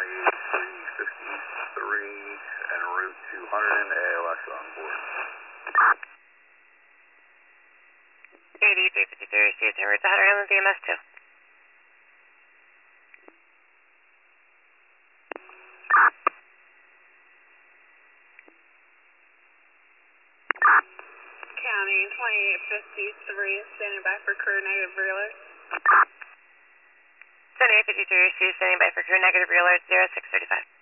and Route 200 and ALS on board. 8353 received en route to Hatter Island, EMS 2. County 2853 standing by for crew, negative reload. 2853 received, standing by for crew, negative reload 0635.